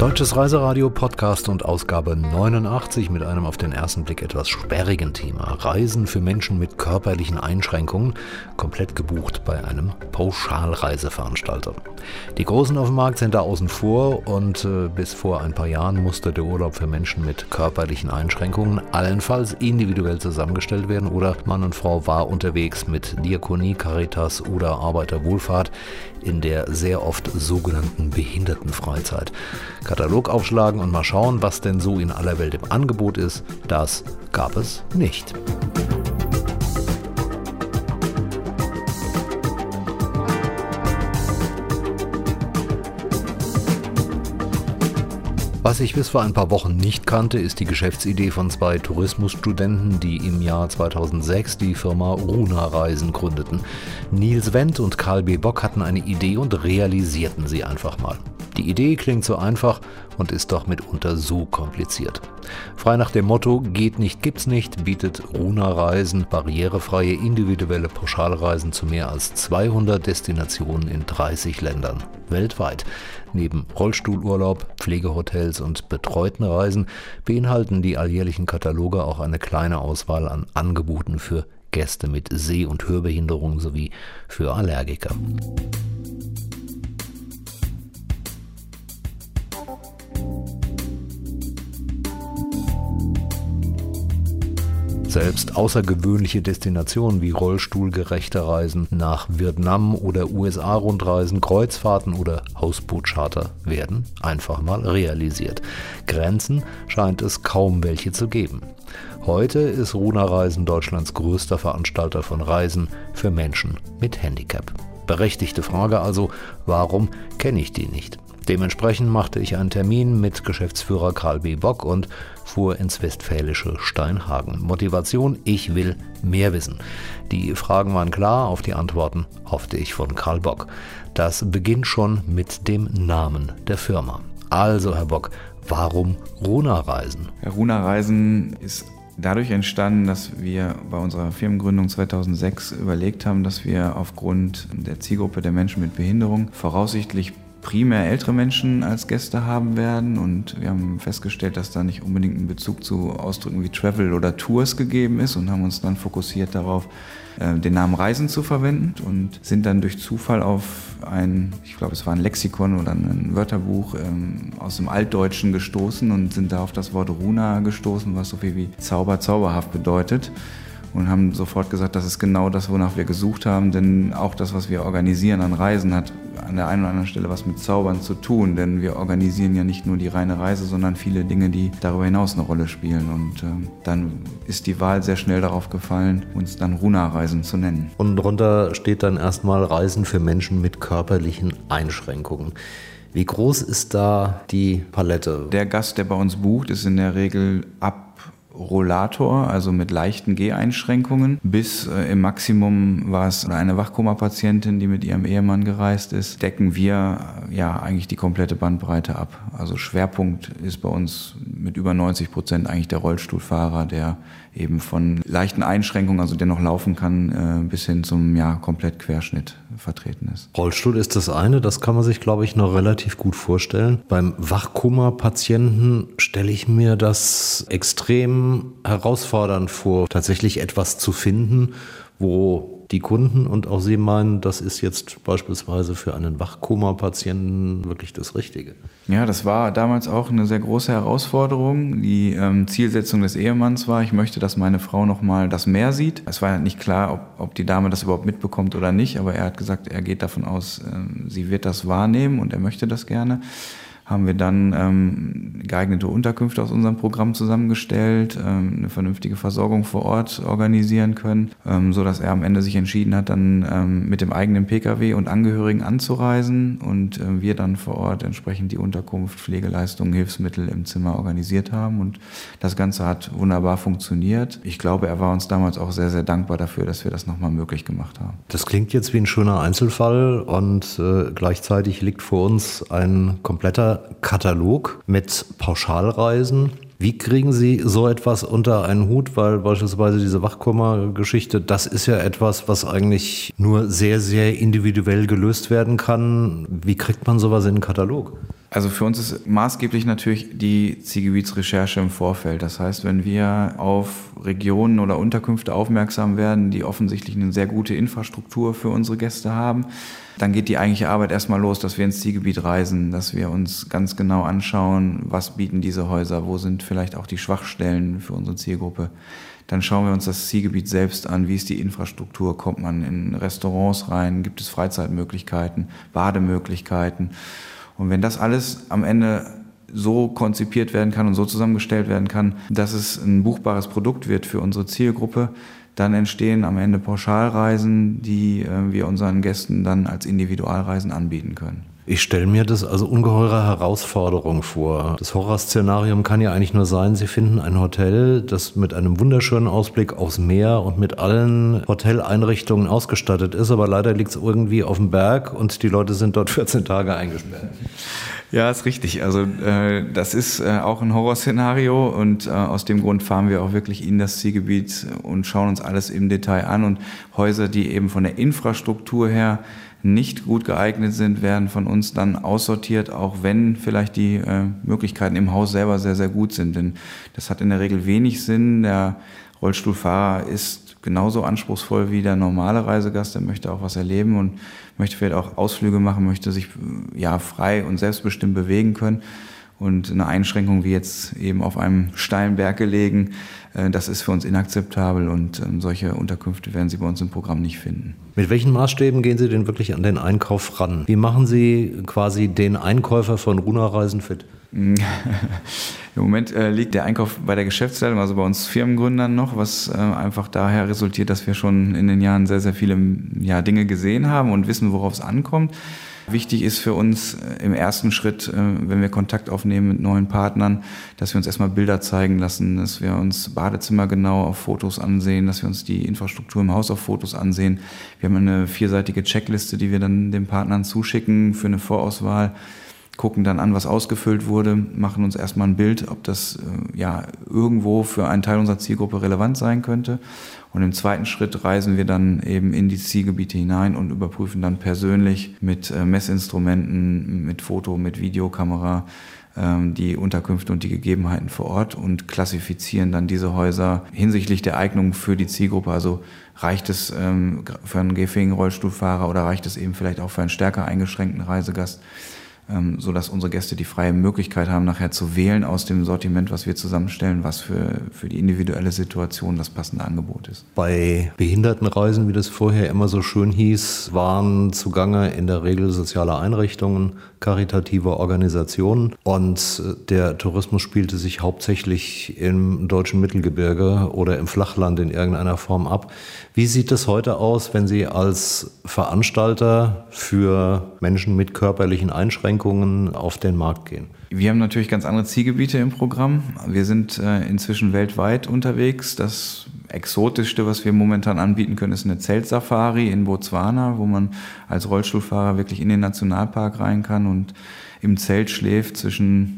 Deutsches Reiseradio Podcast und Ausgabe 89 mit einem auf den ersten Blick etwas sperrigen Thema. Reisen für Menschen mit körperlichen Einschränkungen, komplett gebucht bei einem Pauschalreiseveranstalter. Die Großen auf dem Markt sind da außen vor und bis vor ein paar Jahren musste der Urlaub für Menschen mit körperlichen Einschränkungen allenfalls individuell zusammengestellt werden oder Mann und Frau war unterwegs mit Diakonie, Caritas oder Arbeiterwohlfahrt in der sehr oft sogenannten Behindertenfreizeit. Katalog aufschlagen und mal schauen, was denn so in aller Welt im Angebot ist, das gab es nicht. Was ich bis vor ein paar Wochen nicht kannte, ist die Geschäftsidee von zwei Tourismusstudenten, die im Jahr 2006 die Firma Runa Reisen gründeten. Nils Wendt und Karl B. Bock hatten eine Idee und realisierten sie einfach mal. Die Idee klingt so einfach und ist doch mitunter so kompliziert. Frei nach dem Motto "Geht nicht, gibt's nicht" bietet Runa Reisen barrierefreie individuelle Pauschalreisen zu mehr als 200 Destinationen in 30 Ländern weltweit. Neben Rollstuhlurlaub, Pflegehotels und betreuten Reisen beinhalten die alljährlichen Kataloge auch eine kleine Auswahl an Angeboten für Gäste mit Seh- und Hörbehinderung sowie für Allergiker. Selbst außergewöhnliche Destinationen wie rollstuhlgerechte Reisen nach Vietnam oder USA-Rundreisen, Kreuzfahrten oder Hausbootcharter werden einfach mal realisiert. Grenzen scheint es kaum welche zu geben. Heute ist Runa Reisen Deutschlands größter Veranstalter von Reisen für Menschen mit Handicap. Berechtigte Frage also, warum kenne ich die nicht? Dementsprechend machte ich einen Termin mit Geschäftsführer Karl B. Bock und fuhr ins westfälische Steinhagen. Motivation: ich will mehr wissen. Die Fragen waren klar, auf die Antworten hoffte ich von Karl Bock. Das beginnt schon mit dem Namen der Firma. Also, Herr Bock, warum Runa Reisen? Runa Reisen ist dadurch entstanden, dass wir bei unserer Firmengründung 2006 überlegt haben, dass wir aufgrund der Zielgruppe der Menschen mit Behinderung voraussichtlich primär ältere Menschen als Gäste haben werden und wir haben festgestellt, dass da nicht unbedingt ein Bezug zu Ausdrücken wie Travel oder Tours gegeben ist und haben uns dann fokussiert darauf, den Namen Reisen zu verwenden und sind dann durch Zufall auf ich glaube es war ein Lexikon oder ein Wörterbuch aus dem Altdeutschen gestoßen und sind da auf das Wort Runa gestoßen, was so viel wie Zauber, zauberhaft bedeutet. Und haben sofort gesagt, das ist genau das, wonach wir gesucht haben, denn auch das, was wir organisieren an Reisen, hat an der einen oder anderen Stelle was mit Zaubern zu tun, denn wir organisieren ja nicht nur die reine Reise, sondern viele Dinge, die darüber hinaus eine Rolle spielen. Und dann ist die Wahl sehr schnell darauf gefallen, uns dann Runa Reisen zu nennen. Und darunter steht dann erstmal Reisen für Menschen mit körperlichen Einschränkungen. Wie groß ist da die Palette? Der Gast, der bei uns bucht, ist in der Regel ab Rollator, also mit leichten Geheinschränkungen, bis im Maximum war es eine Wachkoma-Patientin, die mit ihrem Ehemann gereist ist, decken wir ja eigentlich die komplette Bandbreite ab. Also Schwerpunkt ist bei uns mit über 90% eigentlich der Rollstuhlfahrer, der eben von leichten Einschränkungen, also der noch laufen kann, bis hin zum Komplett-Querschnitt vertreten ist. Rollstuhl ist das eine, das kann man sich, glaube ich, noch relativ gut vorstellen. Beim Wachkoma-Patienten stelle ich mir das extrem herausfordernd vor, tatsächlich etwas zu finden, wo die Kunden und auch Sie meinen, das ist jetzt beispielsweise für einen Wachkoma-Patienten wirklich das Richtige. Ja, das war damals auch eine sehr große Herausforderung. Die Zielsetzung des Ehemanns war, ich möchte, dass meine Frau nochmal das Meer sieht. Es war nicht klar, ob die Dame das überhaupt mitbekommt oder nicht, aber er hat gesagt, er geht davon aus, sie wird das wahrnehmen und er möchte das gerne. Haben wir dann geeignete Unterkünfte aus unserem Programm zusammengestellt, eine vernünftige Versorgung vor Ort organisieren können, so dass er am Ende sich entschieden hat, dann mit dem eigenen Pkw und Angehörigen anzureisen und wir dann vor Ort entsprechend die Unterkunft, Pflegeleistungen, Hilfsmittel im Zimmer organisiert haben und das Ganze hat wunderbar funktioniert. Ich glaube, er war uns damals auch sehr, sehr dankbar dafür, dass wir das nochmal möglich gemacht haben. Das klingt jetzt wie ein schöner Einzelfall und gleichzeitig liegt vor uns ein kompletter Katalog mit Pauschalreisen. Wie kriegen Sie so etwas unter einen Hut? Weil beispielsweise diese Wachkoma-Geschichte, das ist ja etwas, was eigentlich nur sehr, sehr individuell gelöst werden kann. Wie kriegt man sowas in den Katalog? Also für uns ist maßgeblich natürlich die Zielgebietsrecherche im Vorfeld. Das heißt, wenn wir auf Regionen oder Unterkünfte aufmerksam werden, die offensichtlich eine sehr gute Infrastruktur für unsere Gäste haben, dann geht die eigentliche Arbeit erstmal los, dass wir ins Zielgebiet reisen, dass wir uns ganz genau anschauen, was bieten diese Häuser, wo sind vielleicht auch die Schwachstellen für unsere Zielgruppe. Dann schauen wir uns das Zielgebiet selbst an, wie ist die Infrastruktur, kommt man in Restaurants rein, gibt es Freizeitmöglichkeiten, Bademöglichkeiten. Und wenn das alles am Ende so konzipiert werden kann und so zusammengestellt werden kann, dass es ein buchbares Produkt wird für unsere Zielgruppe, dann entstehen am Ende Pauschalreisen, die wir unseren Gästen dann als Individualreisen anbieten können. Ich stelle mir das also ungeheure Herausforderung vor. Das Horrorszenarium kann ja eigentlich nur sein, Sie finden ein Hotel, das mit einem wunderschönen Ausblick aufs Meer und mit allen Hoteleinrichtungen ausgestattet ist, aber leider liegt es irgendwie auf dem Berg und die Leute sind dort 14 Tage eingesperrt. Ja, ist richtig. Also das ist auch ein Horrorszenario und aus dem Grund fahren wir auch wirklich in das Zielgebiet und schauen uns alles im Detail an. Und Häuser, die eben von der Infrastruktur her nicht gut geeignet sind, werden von uns dann aussortiert, auch wenn vielleicht die Möglichkeiten im Haus selber sehr, sehr gut sind. Denn das hat in der Regel wenig Sinn. Der Rollstuhlfahrer ist genauso anspruchsvoll wie der normale Reisegast. Der möchte auch was erleben und möchte vielleicht auch Ausflüge machen, möchte sich frei und selbstbestimmt bewegen können. Und eine Einschränkung wie jetzt eben auf einem steilen Berg gelegen, das ist für uns inakzeptabel und solche Unterkünfte werden Sie bei uns im Programm nicht finden. Mit welchen Maßstäben gehen Sie denn wirklich an den Einkauf ran? Wie machen Sie quasi den Einkäufer von Runa-Reisen fit? Im Moment liegt der Einkauf bei der Geschäftsleitung, also bei uns Firmengründern noch, was einfach daher resultiert, dass wir schon in den Jahren sehr, sehr viele Dinge gesehen haben und wissen, worauf es ankommt. Wichtig ist für uns im ersten Schritt, wenn wir Kontakt aufnehmen mit neuen Partnern, dass wir uns erstmal Bilder zeigen lassen, dass wir uns Badezimmer genau auf Fotos ansehen, dass wir uns die Infrastruktur im Haus auf Fotos ansehen. Wir haben eine 4-seitige Checkliste, die wir dann den Partnern zuschicken für eine Vorauswahl, gucken dann an, was ausgefüllt wurde, machen uns erstmal ein Bild, ob das irgendwo für einen Teil unserer Zielgruppe relevant sein könnte. Und im zweiten Schritt reisen wir dann eben in die Zielgebiete hinein und überprüfen dann persönlich mit Messinstrumenten, mit Foto, mit Videokamera die Unterkünfte und die Gegebenheiten vor Ort und klassifizieren dann diese Häuser hinsichtlich der Eignung für die Zielgruppe. Also reicht es für einen gehfähigen Rollstuhlfahrer oder reicht es eben vielleicht auch für einen stärker eingeschränkten Reisegast, sodass unsere Gäste die freie Möglichkeit haben, nachher zu wählen aus dem Sortiment, was wir zusammenstellen, was für die individuelle Situation das passende Angebot ist. Bei Behindertenreisen, wie das vorher immer so schön hieß, waren zugange in der Regel soziale Einrichtungen, karitative Organisationen und der Tourismus spielte sich hauptsächlich im deutschen Mittelgebirge oder im Flachland in irgendeiner Form ab. Wie sieht es heute aus, wenn Sie als Veranstalter für Menschen mit körperlichen Einschränkungen auf den Markt gehen? Wir haben natürlich ganz andere Zielgebiete im Programm. Wir sind inzwischen weltweit unterwegs. Das Exotischste, was wir momentan anbieten können, ist eine Zeltsafari in Botswana, wo man als Rollstuhlfahrer wirklich in den Nationalpark rein kann und im Zelt schläft zwischen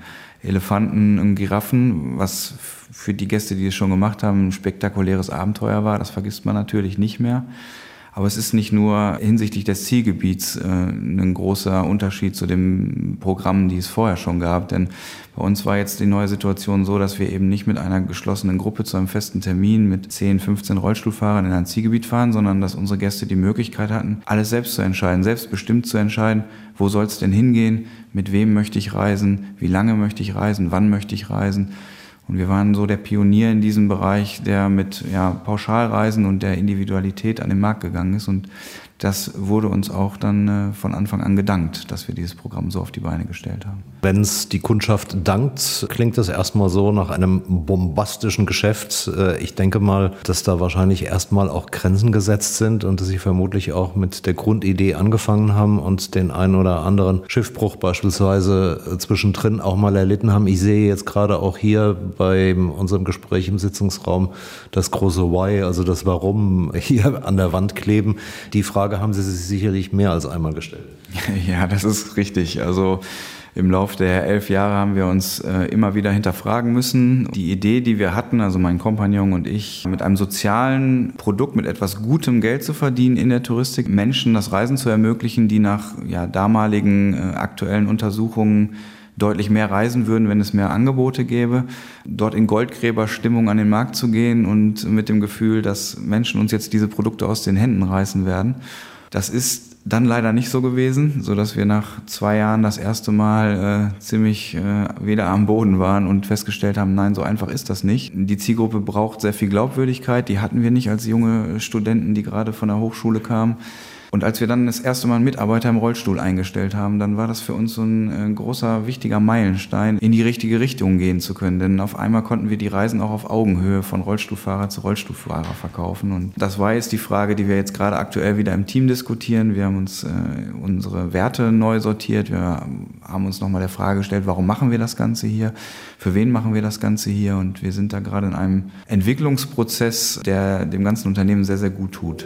Elefanten und Giraffen, was für die Gäste, die es schon gemacht haben, ein spektakuläres Abenteuer war. Das vergisst man natürlich nicht mehr. Aber es ist nicht nur hinsichtlich des Zielgebiets ein großer Unterschied zu den Programmen, die es vorher schon gab. Denn bei uns war jetzt die neue Situation so, dass wir eben nicht mit einer geschlossenen Gruppe zu einem festen Termin mit 10, 15 Rollstuhlfahrern in ein Zielgebiet fahren, sondern dass unsere Gäste die Möglichkeit hatten, alles selbst zu entscheiden, selbstbestimmt zu entscheiden, wo soll es denn hingehen, mit wem möchte ich reisen, wie lange möchte ich reisen, wann möchte ich reisen. Und wir waren so der Pionier in diesem Bereich, der mit Pauschalreisen und der Individualität an den Markt gegangen ist. Und das wurde uns auch dann von Anfang an gedankt, dass wir dieses Programm so auf die Beine gestellt haben. Wenn es die Kundschaft dankt, klingt das erstmal so nach einem bombastischen Geschäft. Ich denke mal, dass da wahrscheinlich erstmal auch Grenzen gesetzt sind und dass Sie vermutlich auch mit der Grundidee angefangen haben und den einen oder anderen Schiffbruch beispielsweise zwischendrin auch mal erlitten haben. Ich sehe jetzt gerade auch hier bei unserem Gespräch im Sitzungsraum das große Why, also das Warum, hier an der Wand kleben. Die Frage haben Sie sich sicherlich mehr als einmal gestellt. Ja, das ist richtig. Also Im Laufe der 11 Jahre haben wir uns immer wieder hinterfragen müssen. Die Idee, die wir hatten, also mein Kompagnon und ich, mit einem sozialen Produkt, mit etwas gutem Geld zu verdienen in der Touristik, Menschen das Reisen zu ermöglichen, die nach damaligen aktuellen Untersuchungen deutlich mehr reisen würden, wenn es mehr Angebote gäbe, dort in Goldgräberstimmung an den Markt zu gehen und mit dem Gefühl, dass Menschen uns jetzt diese Produkte aus den Händen reißen werden. Das ist dann leider nicht so gewesen, sodass wir nach 2 Jahren das erste Mal ziemlich wieder am Boden waren und festgestellt haben, nein, so einfach ist das nicht. Die Zielgruppe braucht sehr viel Glaubwürdigkeit, die hatten wir nicht als junge Studenten, die gerade von der Hochschule kamen. Und als wir dann das erste Mal einen Mitarbeiter im Rollstuhl eingestellt haben, dann war das für uns so ein großer, wichtiger Meilenstein, in die richtige Richtung gehen zu können. Denn auf einmal konnten wir die Reisen auch auf Augenhöhe von Rollstuhlfahrer zu Rollstuhlfahrer verkaufen. Und das war jetzt die Frage, die wir jetzt gerade aktuell wieder im Team diskutieren. Wir haben uns unsere Werte neu sortiert. Wir haben uns nochmal der Frage gestellt, warum machen wir das Ganze hier? Für wen machen wir das Ganze hier? Und wir sind da gerade in einem Entwicklungsprozess, der dem ganzen Unternehmen sehr, sehr gut tut.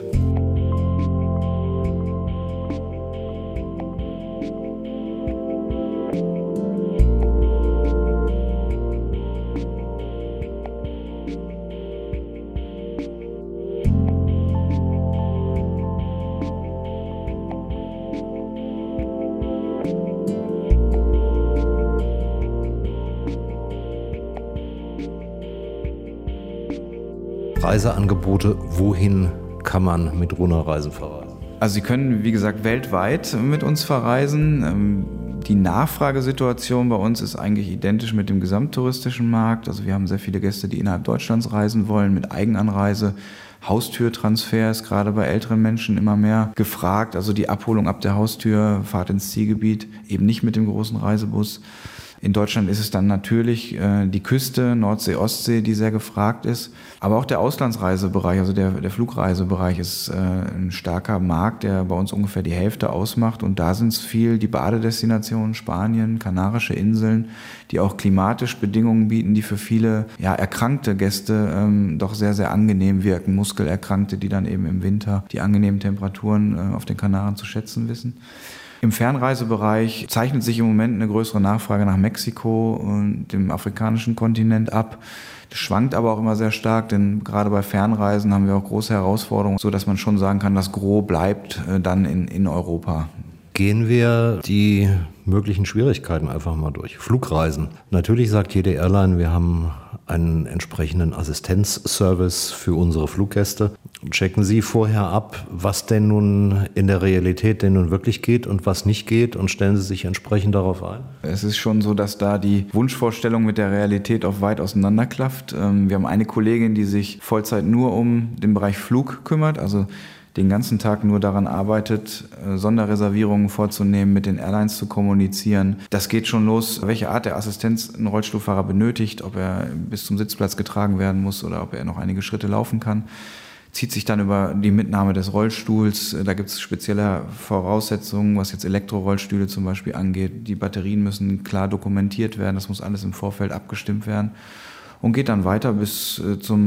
Reiseangebote, wohin kann man mit Runner-Reisen verreisen? Also Sie können, wie gesagt, weltweit mit uns verreisen. Die Nachfragesituation bei uns ist eigentlich identisch mit dem gesamttouristischen Markt. Also wir haben sehr viele Gäste, die innerhalb Deutschlands reisen wollen, mit Eigenanreise. Haustürtransfer ist gerade bei älteren Menschen immer mehr gefragt. Also die Abholung ab der Haustür, Fahrt ins Zielgebiet, eben nicht mit dem großen Reisebus. In Deutschland ist es dann natürlich die Küste, Nordsee, Ostsee, die sehr gefragt ist. Aber auch der Auslandsreisebereich, also der Flugreisebereich ist ein starker Markt, der bei uns ungefähr die Hälfte ausmacht. Und da sind es viel die Badedestinationen, Spanien, Kanarische Inseln, die auch klimatisch Bedingungen bieten, die für viele erkrankte Gäste doch sehr, sehr angenehm wirken. Muskelerkrankte, die dann eben im Winter die angenehmen Temperaturen auf den Kanaren zu schätzen wissen. Im Fernreisebereich zeichnet sich im Moment eine größere Nachfrage nach Mexiko und dem afrikanischen Kontinent ab. Das schwankt aber auch immer sehr stark, denn gerade bei Fernreisen haben wir auch große Herausforderungen, sodass man schon sagen kann, das Gros bleibt dann in Europa. Gehen wir die möglichen Schwierigkeiten einfach mal durch. Flugreisen. Natürlich sagt jede Airline, wir haben einen entsprechenden Assistenzservice für unsere Fluggäste. Checken Sie vorher ab, was denn nun in der Realität denn nun wirklich geht und was nicht geht und stellen Sie sich entsprechend darauf ein? Es ist schon so, dass da die Wunschvorstellung mit der Realität auch weit auseinanderklafft. Wir haben eine Kollegin, die sich Vollzeit nur um den Bereich Flug kümmert, also den ganzen Tag nur daran arbeitet, Sonderreservierungen vorzunehmen, mit den Airlines zu kommunizieren. Das geht schon los, welche Art der Assistenz ein Rollstuhlfahrer benötigt, ob er bis zum Sitzplatz getragen werden muss oder ob er noch einige Schritte laufen kann. Zieht sich dann über die Mitnahme des Rollstuhls. Da gibt es spezielle Voraussetzungen, was jetzt Elektrorollstühle zum Beispiel angeht. Die Batterien müssen klar dokumentiert werden, das muss alles im Vorfeld abgestimmt werden. Und geht dann weiter bis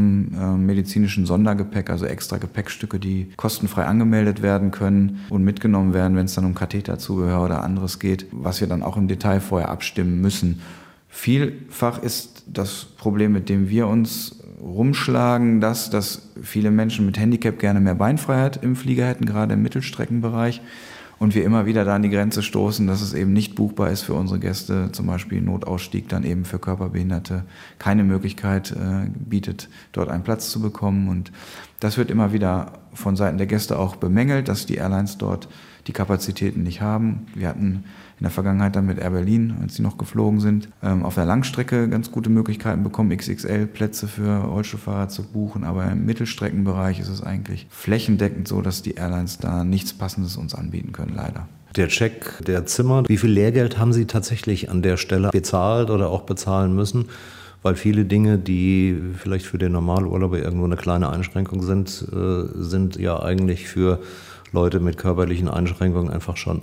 zum medizinischen Sondergepäck, also extra Gepäckstücke, die kostenfrei angemeldet werden können und mitgenommen werden, wenn es dann um Katheterzubehör oder anderes geht, was wir dann auch im Detail vorher abstimmen müssen. Vielfach ist das Problem, mit dem wir uns rumschlagen, dass viele Menschen mit Handicap gerne mehr Beinfreiheit im Flieger hätten, gerade im Mittelstreckenbereich. Und wir immer wieder da an die Grenze stoßen, dass es eben nicht buchbar ist für unsere Gäste, zum Beispiel Notausstieg dann eben für Körperbehinderte keine Möglichkeit bietet, dort einen Platz zu bekommen. Und das wird immer wieder von Seiten der Gäste auch bemängelt, dass die Airlines dort die Kapazitäten nicht haben. Wir hatten in der Vergangenheit dann mit Air Berlin, als sie noch geflogen sind, auf der Langstrecke ganz gute Möglichkeiten bekommen, XXL-Plätze für Rollstuhlfahrer zu buchen. Aber im Mittelstreckenbereich ist es eigentlich flächendeckend so, dass die Airlines da nichts Passendes uns anbieten können, leider. Der Check der Zimmer, wie viel Lehrgeld haben Sie tatsächlich an der Stelle bezahlt oder auch bezahlen müssen? Weil viele Dinge, die vielleicht für den Normalurlauber irgendwo eine kleine Einschränkung sind, sind ja eigentlich für Leute mit körperlichen Einschränkungen einfach schon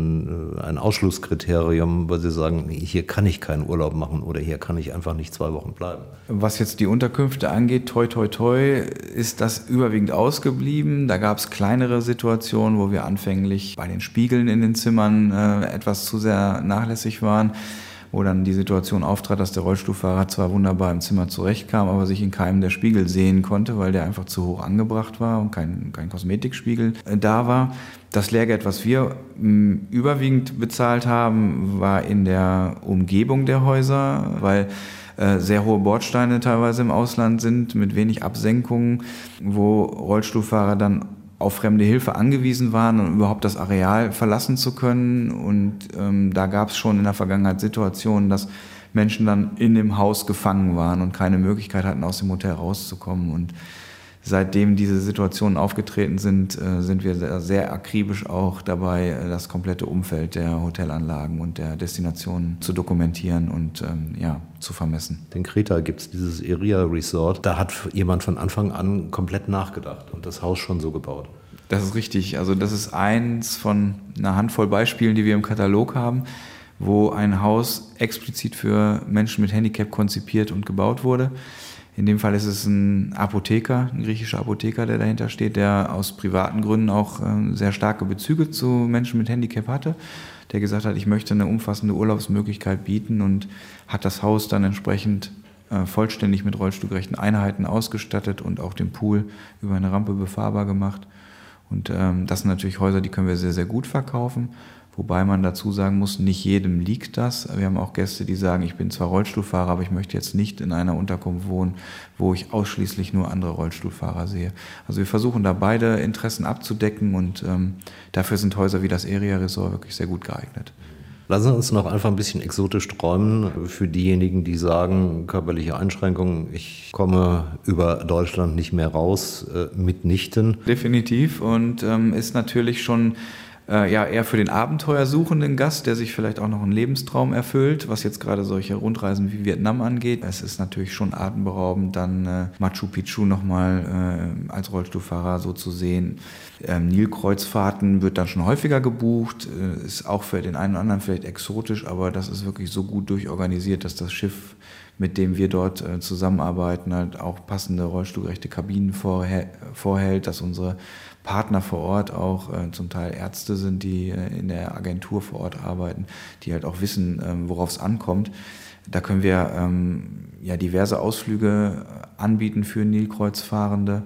ein Ausschlusskriterium, weil sie sagen, hier kann ich keinen Urlaub machen oder hier kann ich einfach nicht 2 Wochen bleiben. Was jetzt die Unterkünfte angeht, toi toi toi, ist das überwiegend ausgeblieben. Da gab es kleinere Situationen, wo wir anfänglich bei den Spiegeln in den Zimmern etwas zu sehr nachlässig waren, wo dann die Situation auftrat, dass der Rollstuhlfahrer zwar wunderbar im Zimmer zurechtkam, aber sich in keinem der Spiegel sehen konnte, weil der einfach zu hoch angebracht war und kein Kosmetikspiegel da war. Das Lehrgeld, was wir überwiegend bezahlt haben, war in der Umgebung der Häuser, weil sehr hohe Bordsteine teilweise im Ausland sind mit wenig Absenkungen, wo Rollstuhlfahrer dann auf fremde Hilfe angewiesen waren, um überhaupt das Areal verlassen zu können. Und da gab es schon in der Vergangenheit Situationen, dass Menschen dann in dem Haus gefangen waren und keine Möglichkeit hatten, aus dem Hotel rauszukommen. Und seitdem diese Situationen aufgetreten sind, sind wir sehr akribisch auch dabei, das komplette Umfeld der Hotelanlagen und der Destinationen zu dokumentieren und zu vermessen. In Kreta gibt es dieses Iria Resort. Da hat jemand von Anfang an komplett nachgedacht und das Haus schon so gebaut. Das ist richtig. Also das ist eins von einer Handvoll Beispielen, die wir im Katalog haben, wo ein Haus explizit für Menschen mit Handicap konzipiert und gebaut wurde. In dem Fall ist es ein Apotheker, ein griechischer Apotheker, der dahinter steht, der aus privaten Gründen auch sehr starke Bezüge zu Menschen mit Handicap hatte, der gesagt hat, ich möchte eine umfassende Urlaubsmöglichkeit bieten und hat das Haus dann entsprechend vollständig mit rollstuhlgerechten Einheiten ausgestattet und auch den Pool über eine Rampe befahrbar gemacht. Und das sind natürlich Häuser, die können wir sehr, sehr gut verkaufen. Wobei man dazu sagen muss, nicht jedem liegt das. Wir haben auch Gäste, die sagen, ich bin zwar Rollstuhlfahrer, aber ich möchte jetzt nicht in einer Unterkunft wohnen, wo ich ausschließlich nur andere Rollstuhlfahrer sehe. Also wir versuchen da beide Interessen abzudecken und dafür sind Häuser wie das Iria Resort wirklich sehr gut geeignet. Lassen Sie uns noch einfach ein bisschen exotisch träumen für diejenigen, die sagen, körperliche Einschränkungen, ich komme über Deutschland nicht mehr raus, mitnichten. Definitiv und ist natürlich schon eher für den abenteuersuchenden Gast, der sich vielleicht auch noch einen Lebenstraum erfüllt, was jetzt gerade solche Rundreisen wie Vietnam angeht. Es ist natürlich schon atemberaubend, dann Machu Picchu nochmal als Rollstuhlfahrer so zu sehen. Nilkreuzfahrten wird dann schon häufiger gebucht, ist auch für den einen oder anderen vielleicht exotisch, aber das ist wirklich so gut durchorganisiert, dass das Schiff, mit dem wir dort zusammenarbeiten, halt auch passende rollstuhlgerechte Kabinen vorhält, dass unsere Partner vor Ort auch zum Teil Ärzte sind, die in der Agentur vor Ort arbeiten, die halt auch wissen, worauf es ankommt. Da können wir diverse Ausflüge anbieten für Nilkreuzfahrende,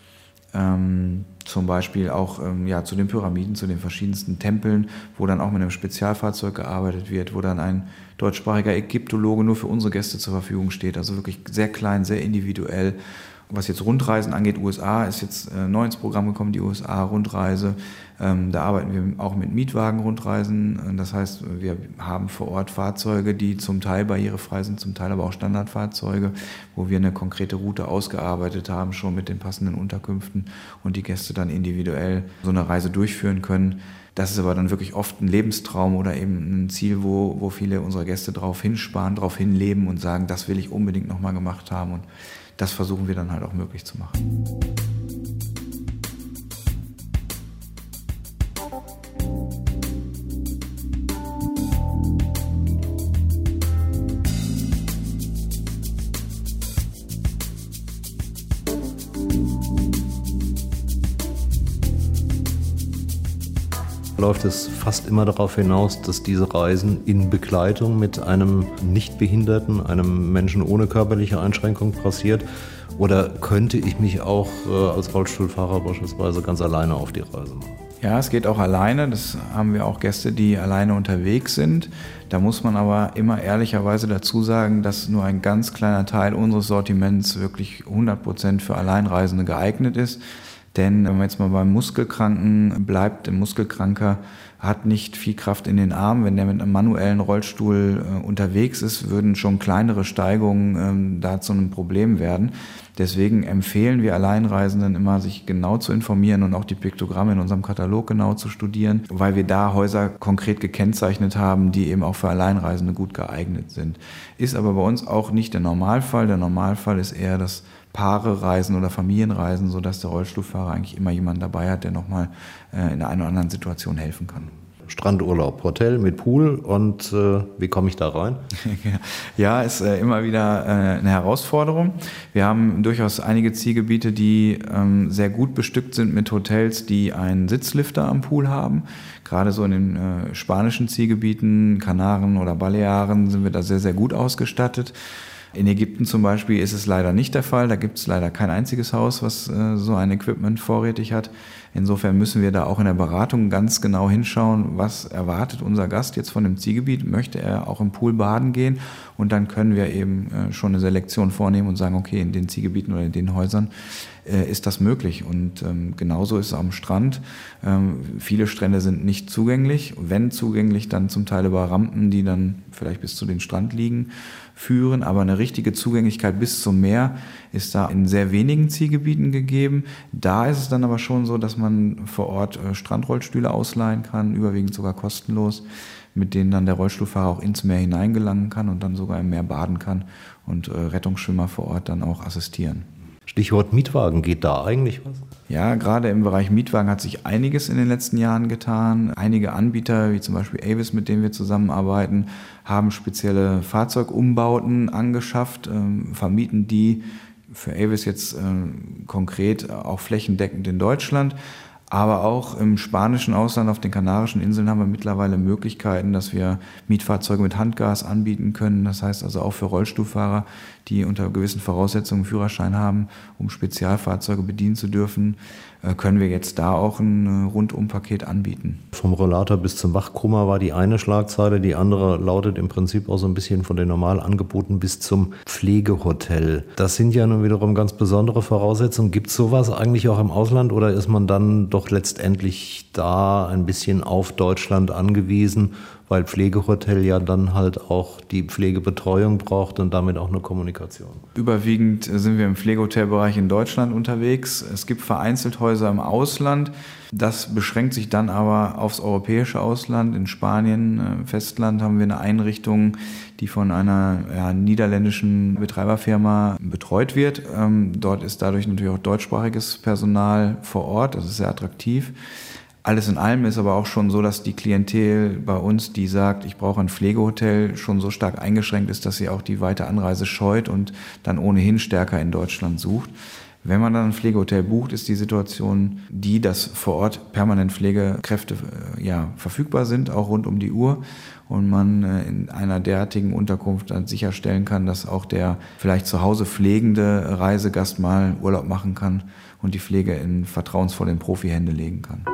zum Beispiel auch zu den Pyramiden, zu den verschiedensten Tempeln, wo dann auch mit einem Spezialfahrzeug gearbeitet wird, wo dann ein deutschsprachiger Ägyptologe nur für unsere Gäste zur Verfügung steht. Also wirklich sehr klein, sehr individuell. Was jetzt Rundreisen angeht, USA ist jetzt neu ins Programm gekommen, die USA-Rundreise. Da arbeiten wir auch mit Mietwagen-Rundreisen. Das heißt, wir haben vor Ort Fahrzeuge, die zum Teil barrierefrei sind, zum Teil aber auch Standardfahrzeuge, wo wir eine konkrete Route ausgearbeitet haben, schon mit den passenden Unterkünften und die Gäste dann individuell so eine Reise durchführen können. Das ist aber dann wirklich oft ein Lebenstraum oder eben ein Ziel, wo viele unserer Gäste drauf hinsparen, drauf hinleben und sagen, das will ich unbedingt nochmal gemacht haben. Und das versuchen wir dann halt auch möglich zu machen. Läuft es fast immer darauf hinaus, dass diese Reisen in Begleitung mit einem Nichtbehinderten, einem Menschen ohne körperliche Einschränkung passiert? Oder könnte ich mich auch als Rollstuhlfahrer beispielsweise ganz alleine auf die Reise machen? Ja, es geht auch alleine. Das haben wir auch Gäste, die alleine unterwegs sind. Da muss man aber immer ehrlicherweise dazu sagen, dass nur ein ganz kleiner Teil unseres Sortiments wirklich 100% für Alleinreisende geeignet ist. Denn wenn man jetzt mal beim Muskelkranken bleibt, ein Muskelkranker hat nicht viel Kraft in den Armen. Wenn der mit einem manuellen Rollstuhl unterwegs ist, würden schon kleinere Steigungen da zu einem Problem werden. Deswegen empfehlen wir Alleinreisenden immer, sich genau zu informieren und auch die Piktogramme in unserem Katalog genau zu studieren, weil wir da Häuser konkret gekennzeichnet haben, die eben auch für Alleinreisende gut geeignet sind. Ist aber bei uns auch nicht der Normalfall. Der Normalfall ist eher, dass Paare reisen oder Familienreisen, sodass der Rollstuhlfahrer eigentlich immer jemanden dabei hat, der nochmal in der einen oder anderen Situation helfen kann. Strandurlaub, Hotel mit Pool und wie komme ich da rein? Ja, ist immer wieder eine Herausforderung. Wir haben durchaus einige Zielgebiete, die sehr gut bestückt sind mit Hotels, die einen Sitzlifter am Pool haben. Gerade so in den spanischen Zielgebieten, Kanaren oder Balearen sind wir da sehr, sehr gut ausgestattet. In Ägypten zum Beispiel ist es leider nicht der Fall. Da gibt es leider kein einziges Haus, was so ein Equipment vorrätig hat. Insofern müssen wir da auch in der Beratung ganz genau hinschauen, was erwartet unser Gast jetzt von dem Zielgebiet. Möchte er auch im Pool baden gehen? Und dann können wir eben schon eine Selektion vornehmen und sagen, okay, in den Zielgebieten oder in den Häusern ist das möglich. Und genauso ist es am Strand. Viele Strände sind nicht zugänglich. Wenn zugänglich, dann zum Teil über Rampen, die dann vielleicht bis zu den Strandliegen führen. Aber eine richtige Zugänglichkeit bis zum Meer ist da in sehr wenigen Zielgebieten gegeben. Da ist es dann aber schon so, dass man vor Ort Strandrollstühle ausleihen kann, überwiegend sogar kostenlos, mit denen dann der Rollstuhlfahrer auch ins Meer hineingelangen kann und dann sogar im Meer baden kann und Rettungsschwimmer vor Ort dann auch assistieren. Stichwort Mietwagen, geht da eigentlich was? Ja, gerade im Bereich Mietwagen hat sich einiges in den letzten Jahren getan. Einige Anbieter, wie zum Beispiel Avis, mit denen wir zusammenarbeiten, haben spezielle Fahrzeugumbauten angeschafft, vermieten die für Avis jetzt konkret auch flächendeckend in Deutschland. Aber auch im spanischen Ausland, auf den Kanarischen Inseln, haben wir mittlerweile Möglichkeiten, dass wir Mietfahrzeuge mit Handgas anbieten können. Das heißt also auch für Rollstuhlfahrer, die unter gewissen Voraussetzungen einen Führerschein haben, um Spezialfahrzeuge bedienen zu dürfen, können wir jetzt da auch ein Rundumpaket anbieten. Vom Rollator bis zum Wachkrummer war die eine Schlagzeile, die andere lautet im Prinzip auch so ein bisschen von den Normalangeboten bis zum Pflegehotel. Das sind ja nun wiederum ganz besondere Voraussetzungen. Gibt es sowas eigentlich auch im Ausland oder ist man dann doch letztendlich da ein bisschen auf Deutschland angewiesen, weil Pflegehotel ja dann halt auch die Pflegebetreuung braucht und damit auch eine Kommunikation? Überwiegend sind wir im Pflegehotelbereich in Deutschland unterwegs. Es gibt vereinzelt Häuser im Ausland. Das beschränkt sich dann aber aufs europäische Ausland. In Spanien, Festland, haben wir eine Einrichtung, die von einer niederländischen Betreiberfirma betreut wird. Dort ist dadurch natürlich auch deutschsprachiges Personal vor Ort. Das ist sehr attraktiv. Alles in allem ist aber auch schon so, dass die Klientel bei uns, die sagt, ich brauche ein Pflegehotel, schon so stark eingeschränkt ist, dass sie auch die weite Anreise scheut und dann ohnehin stärker in Deutschland sucht. Wenn man dann ein Pflegehotel bucht, ist die Situation die, dass vor Ort permanent Pflegekräfte verfügbar sind, auch rund um die Uhr. Und man in einer derartigen Unterkunft dann sicherstellen kann, dass auch der vielleicht zu Hause pflegende Reisegast mal Urlaub machen kann und die Pflege in vertrauensvolle Profihände legen kann.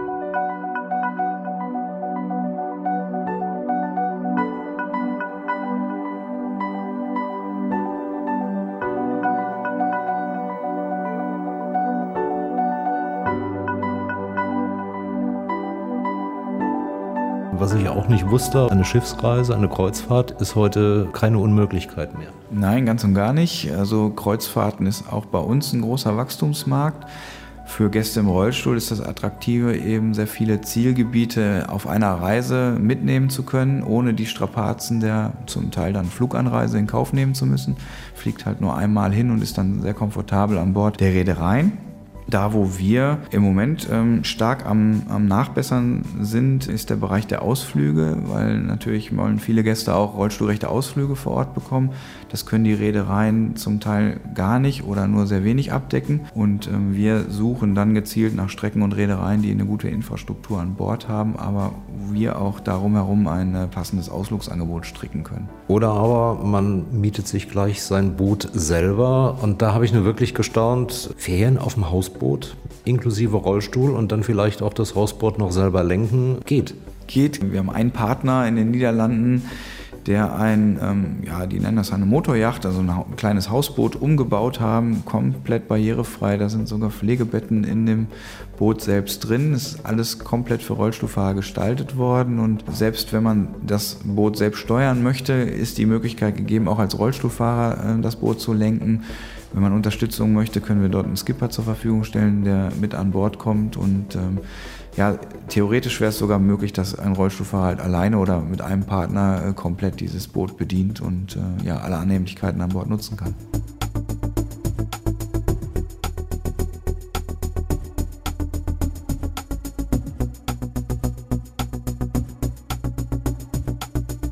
Was ich auch nicht wusste, eine Schiffsreise, eine Kreuzfahrt ist heute keine Unmöglichkeit mehr. Nein, ganz und gar nicht. Also Kreuzfahrten ist auch bei uns ein großer Wachstumsmarkt. Für Gäste im Rollstuhl ist das Attraktive, eben sehr viele Zielgebiete auf einer Reise mitnehmen zu können, ohne die Strapazen der zum Teil dann Fluganreise in Kauf nehmen zu müssen. Fliegt halt nur einmal hin und ist dann sehr komfortabel an Bord der Reedereien. Da, wo wir im Moment stark am Nachbessern sind, ist der Bereich der Ausflüge, weil natürlich wollen viele Gäste auch rollstuhlrechte Ausflüge vor Ort bekommen. Das können die Reedereien zum Teil gar nicht oder nur sehr wenig abdecken. Und wir suchen dann gezielt nach Strecken und Reedereien, die eine gute Infrastruktur an Bord haben, aber wir auch darum herum ein passendes Ausflugsangebot stricken können. Oder aber man mietet sich gleich sein Boot selber und da habe ich nur wirklich gestaunt, Ferien auf dem Hausboot inklusive Rollstuhl und dann vielleicht auch das Hausboot noch selber lenken, geht. Wir haben einen Partner in den Niederlanden, der die nennen das eine Motoryacht, also ein kleines Hausboot umgebaut haben, komplett barrierefrei. Da sind sogar Pflegebetten in dem Boot selbst drin. Es ist alles komplett für Rollstuhlfahrer gestaltet worden und selbst wenn man das Boot selbst steuern möchte, ist die Möglichkeit gegeben, auch als Rollstuhlfahrer das Boot zu lenken. Wenn man Unterstützung möchte, können wir dort einen Skipper zur Verfügung stellen, der mit an Bord kommt und theoretisch wäre es sogar möglich, dass ein Rollstuhlfahrer halt alleine oder mit einem Partner komplett dieses Boot bedient und alle Annehmlichkeiten an Bord nutzen kann.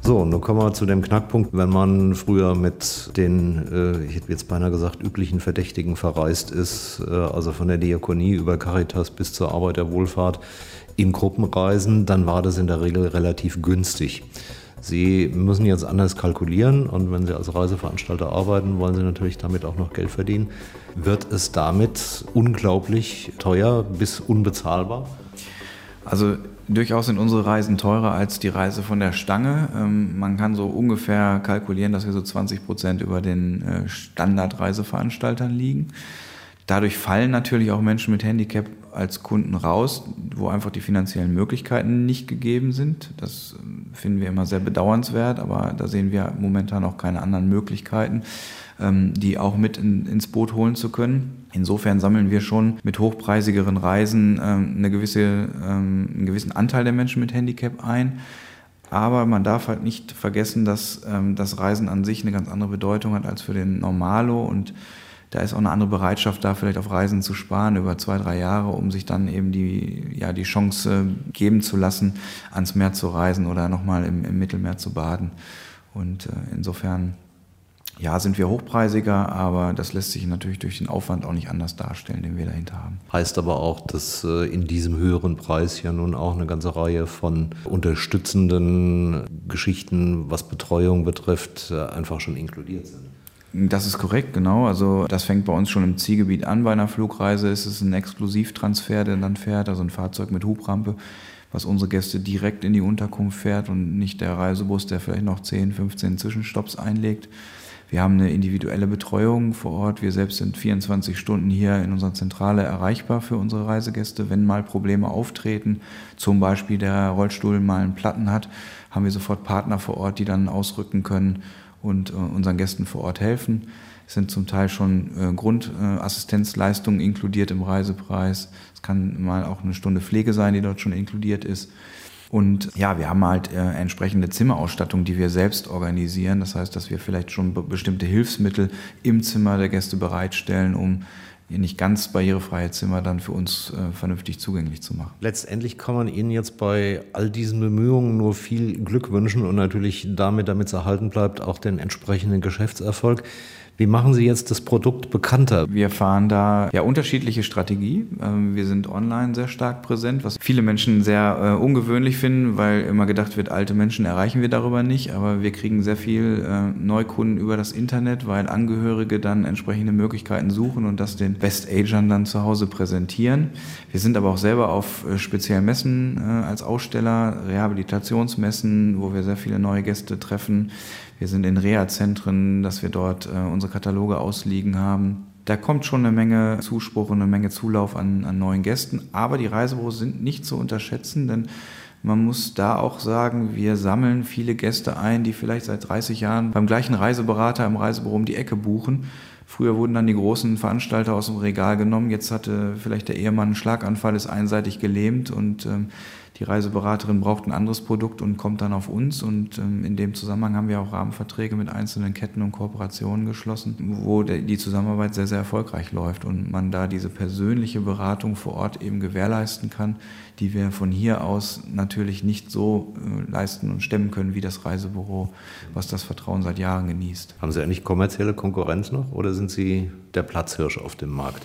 So, nun kommen wir zu dem Knackpunkt, wenn man früher mit den, ich hätte jetzt beinahe gesagt, üblichen Verdächtigen verreist ist, also von der Diakonie über Caritas bis zur Arbeiterwohlfahrt in Gruppenreisen, dann war das in der Regel relativ günstig. Sie müssen jetzt anders kalkulieren und wenn Sie als Reiseveranstalter arbeiten, wollen Sie natürlich damit auch noch Geld verdienen. Wird es damit unglaublich teuer bis unbezahlbar? Also durchaus sind unsere Reisen teurer als die Reise von der Stange. Man kann so ungefähr kalkulieren, dass wir so 20% über den Standardreiseveranstaltern liegen. Dadurch fallen natürlich auch Menschen mit Handicap als Kunden raus, wo einfach die finanziellen Möglichkeiten nicht gegeben sind. Das finden wir immer sehr bedauernswert, aber da sehen wir momentan auch keine anderen Möglichkeiten, die auch mit ins Boot holen zu können. Insofern sammeln wir schon mit hochpreisigeren Reisen einen gewissen Anteil der Menschen mit Handicap ein. Aber man darf halt nicht vergessen, dass das Reisen an sich eine ganz andere Bedeutung hat als für den Normalo und da ist auch eine andere Bereitschaft da, vielleicht auf Reisen zu sparen über 2-3 Jahre, um sich dann eben die Chance geben zu lassen, ans Meer zu reisen oder nochmal im Mittelmeer zu baden. Und insofern, ja, sind wir hochpreisiger, aber das lässt sich natürlich durch den Aufwand auch nicht anders darstellen, den wir dahinter haben. Heißt aber auch, dass in diesem höheren Preis ja nun auch eine ganze Reihe von unterstützenden Geschichten, was Betreuung betrifft, einfach schon inkludiert sind. Das ist korrekt, genau. Also das fängt bei uns schon im Zielgebiet an. Bei einer Flugreise ist es ein Exklusivtransfer, der dann fährt, also ein Fahrzeug mit Hubrampe, was unsere Gäste direkt in die Unterkunft fährt und nicht der Reisebus, der vielleicht noch 10, 15 Zwischenstopps einlegt. Wir haben eine individuelle Betreuung vor Ort. Wir selbst sind 24 Stunden hier in unserer Zentrale erreichbar für unsere Reisegäste. Wenn mal Probleme auftreten, zum Beispiel der Rollstuhl mal einen Platten hat, haben wir sofort Partner vor Ort, die dann ausrücken können und unseren Gästen vor Ort helfen. Es sind zum Teil schon Grundassistenzleistungen inkludiert im Reisepreis. Es kann mal auch eine Stunde Pflege sein, die dort schon inkludiert ist. Und ja, wir haben halt entsprechende Zimmerausstattung, die wir selbst organisieren. Das heißt, dass wir vielleicht schon bestimmte Hilfsmittel im Zimmer der Gäste bereitstellen, um nicht ganz barrierefreie Zimmer dann für uns vernünftig zugänglich zu machen. Letztendlich kann man Ihnen jetzt bei all diesen Bemühungen nur viel Glück wünschen und natürlich damit es erhalten bleibt, auch den entsprechenden Geschäftserfolg. Wie machen Sie jetzt das Produkt bekannter? Wir fahren da ja unterschiedliche Strategie. Wir sind online sehr stark präsent, was viele Menschen sehr ungewöhnlich finden, weil immer gedacht wird, alte Menschen erreichen wir darüber nicht. Aber wir kriegen sehr viel Neukunden über das Internet, weil Angehörige dann entsprechende Möglichkeiten suchen und das den Best-Agern dann zu Hause präsentieren. Wir sind aber auch selber auf speziellen Messen als Aussteller, Rehabilitationsmessen, wo wir sehr viele neue Gäste treffen. Wir sind in Reha-Zentren, dass wir dort unsere Kataloge ausliegen haben. Da kommt schon eine Menge Zuspruch und eine Menge Zulauf an neuen Gästen. Aber die Reisebüros sind nicht zu unterschätzen, denn man muss da auch sagen, wir sammeln viele Gäste ein, die vielleicht seit 30 Jahren beim gleichen Reiseberater im Reisebüro um die Ecke buchen. Früher wurden dann die großen Veranstalter aus dem Regal genommen. Jetzt hatte vielleicht der Ehemann einen Schlaganfall, ist einseitig gelähmt und die Reiseberaterin braucht ein anderes Produkt und kommt dann auf uns. Und in dem Zusammenhang haben wir auch Rahmenverträge mit einzelnen Ketten und Kooperationen geschlossen, wo die Zusammenarbeit sehr, sehr erfolgreich läuft und man da diese persönliche Beratung vor Ort eben gewährleisten kann, die wir von hier aus natürlich nicht so leisten und stemmen können wie das Reisebüro, was das Vertrauen seit Jahren genießt. Haben Sie eigentlich kommerzielle Konkurrenz noch oder sind Sie der Platzhirsch auf dem Markt?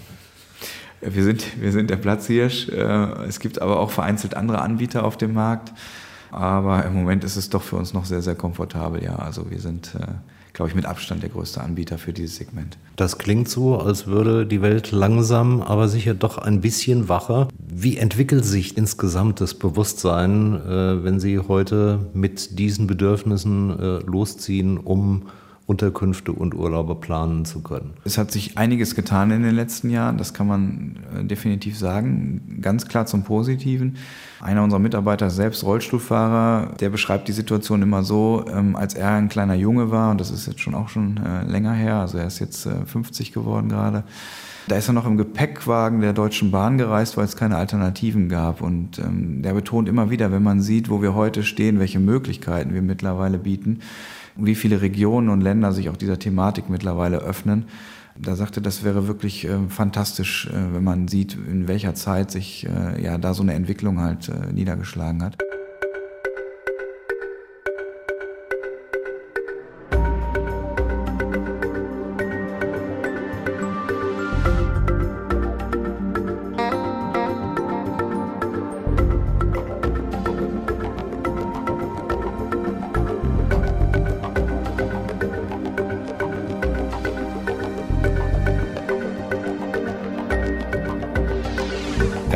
Wir sind der Platzhirsch. Es gibt aber auch vereinzelt andere Anbieter auf dem Markt. Aber im Moment ist es doch für uns noch sehr, sehr komfortabel. Ja, also wir sind, glaube ich, mit Abstand der größte Anbieter für dieses Segment. Das klingt so, als würde die Welt langsam, aber sicher doch ein bisschen wacher. Wie entwickelt sich insgesamt das Bewusstsein, wenn Sie heute mit diesen Bedürfnissen losziehen, um Unterkünfte und Urlaube planen zu können? Es hat sich einiges getan in den letzten Jahren, das kann man definitiv sagen, ganz klar zum Positiven. Einer unserer Mitarbeiter ist selbst Rollstuhlfahrer, der beschreibt die Situation immer so, als er ein kleiner Junge war, und das ist jetzt schon länger her, also er ist jetzt 50 geworden gerade. Da ist er noch im Gepäckwagen der Deutschen Bahn gereist, weil es keine Alternativen gab. Und der betont immer wieder, wenn man sieht, wo wir heute stehen, welche Möglichkeiten wir mittlerweile bieten, wie viele Regionen und Länder sich auch dieser Thematik mittlerweile öffnen. Da sagte, das wäre wirklich fantastisch, wenn man sieht, in welcher Zeit sich da so eine Entwicklung halt niedergeschlagen hat.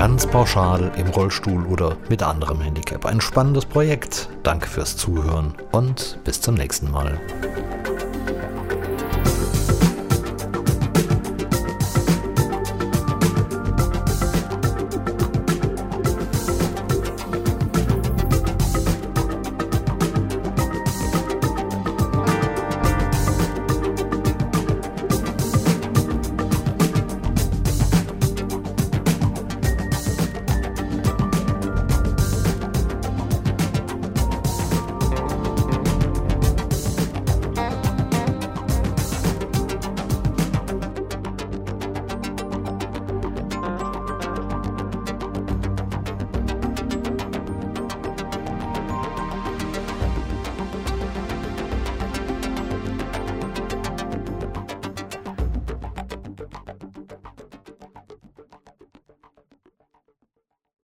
ganz pauschal im Rollstuhl oder mit anderem Handicap. Ein spannendes Projekt. Danke fürs Zuhören und bis zum nächsten Mal.